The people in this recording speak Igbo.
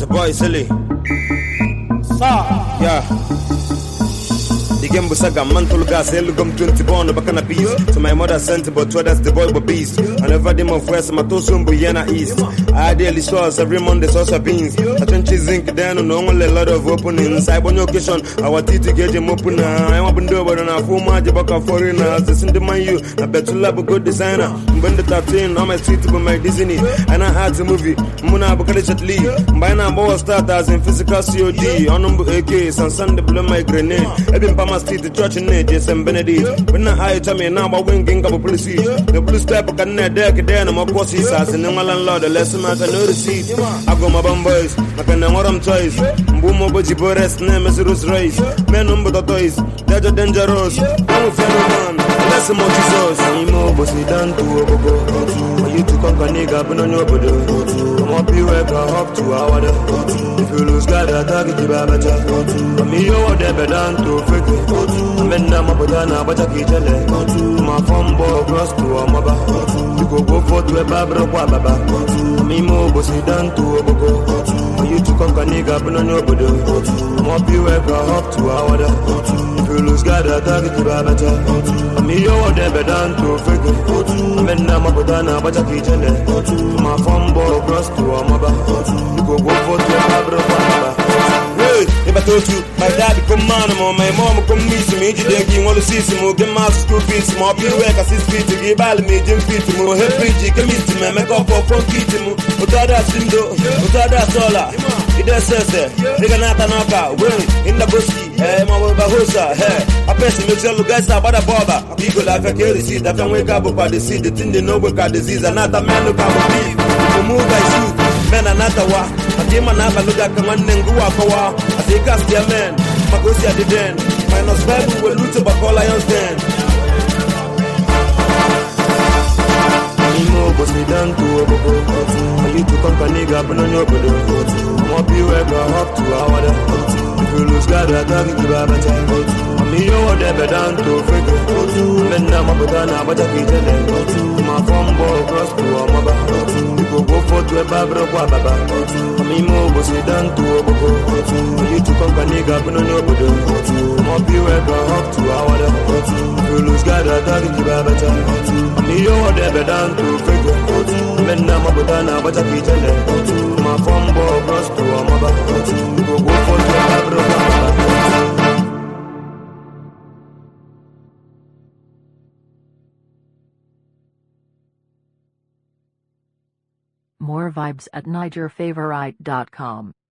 your boy silly. Yeah. The game was saga mantle gas, elugum 20 bond bakana piece. So my mother sent but to others the boy but beast. I never dim of west, my tosum buyana east. I daily sauce every Monday sauce beans. I turn cheese zinc then no only a lot of openings. I on occasion, our teeth get them open. I want to do but on a full magic baka foreigners. This in the man you, I bet you love a good designer. When the 13 on my street with my Disney. And I had to movie. Muna Bakalish at Lee. By now, boy starters in physical COD. On number AK, and Sunday blow my grenade. I've Pama Street, the church in Nages and Benedict. When I tell me now about winging up police. The blue step of Canada, deck, then I'm a bossy sass and the landlord, the lesson I can know the seat. I go my bum boys, I can know what I'm choice. Boom, Boji Boris, name is Rose Race. Men number the toys, they're dangerous. I'm a fellow man, less more Jesus. I'm over, sit down to a go. For you to conquer nigga, but on your body. I'm up you, I can hop to our day. If you lose God, I target you by better. I'm here, what they're down to fake. I'm in Namadana, but I can't tell it. My phone ball cross to a mother. You go for to a Barbara Baba. Mimo was it down to a bogo. For you to conquer nigga, but on your body. I'm up you, I can hop to our day. If you lose God, I target you by better. I'm here, what they're down to fake. I'm in Namadana, but I can't tell it. My phone ball cross to a mother. You go for to a Barbara Baba. If I told you, my daddy come on, my mom come meet me, you want to see some more, get my school fees, more people work as his feet to give all me, Jim Feet, more happy, come meet me, make up for Kitty, Utada Sindo, Utada Sola, it does say, they can not knock out, in the bushy, Mahosa, I person makes all the guys about a bother. People like a carry seat that can wake up about the seed, the thing they know about disease, and not a man look out beef. To move by shoot, men are not a wa. I came and have a look at command and go up a wa. I take us their men, Magosia the den. Minus Bible will loot about all lions den. Was me down to a bogo. For you to conquer nigga, but on your body. I'm up you ever up to our day. If you lose God, I can't give up a time. I'm here, whatever down to figure. Men now, my banana, but I can't tell it. My phone ball cross to a mother. You go for to a Barbara Baba. I'm here, was me down to a bogo. For you to conquer nigga, but on your body. I'm up you ever up to our day. If you lose God, I can't give up a time. I'm here, whatever down to figure. Men now, my banana, but I can't tell it. My phone ball cross to a mother. You go for to a Barbara Baba. More vibes at NigerFavorite.com.